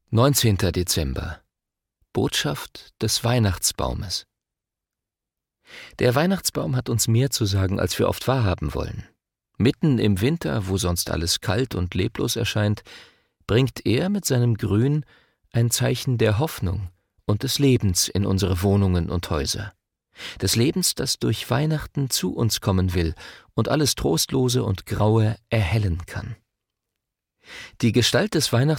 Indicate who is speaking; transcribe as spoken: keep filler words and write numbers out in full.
Speaker 1: neunzehnter Dezember. Botschaft des Weihnachtsbaumes. Der Weihnachtsbaum hat uns mehr zu sagen, als wir oft wahrhaben wollen. Mitten im Winter, wo sonst alles kalt und leblos erscheint, bringt er mit seinem Grün ein Zeichen der Hoffnung und des Lebens in unsere Wohnungen und Häuser. Des Lebens, das durch Weihnachten zu uns kommen will und alles Trostlose und Graue erhellen kann. Die Gestalt des Weihnachtsbaums